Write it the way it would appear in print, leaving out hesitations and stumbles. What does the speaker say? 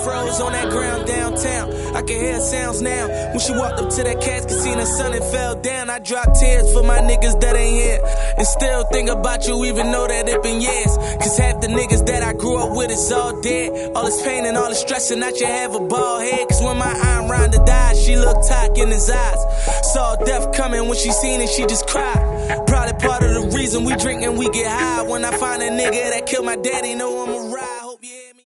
froze on that ground downtown. I can hear sounds now. When she walked up to that casket, seen her son and fell down. I dropped tears for my niggas that ain't here. And still think about you even though that it been years. Cause half the niggas that I grew up with is all dead. All this pain and all this stressing, I should have a bald head. Cause when my Aunt Rhonda died, she looked tock in his eyes. Saw death coming, when she seen it, she just cried. Probably part of the reason we drink and we get high. When I find a nigga that killed my daddy, know I'm a ride.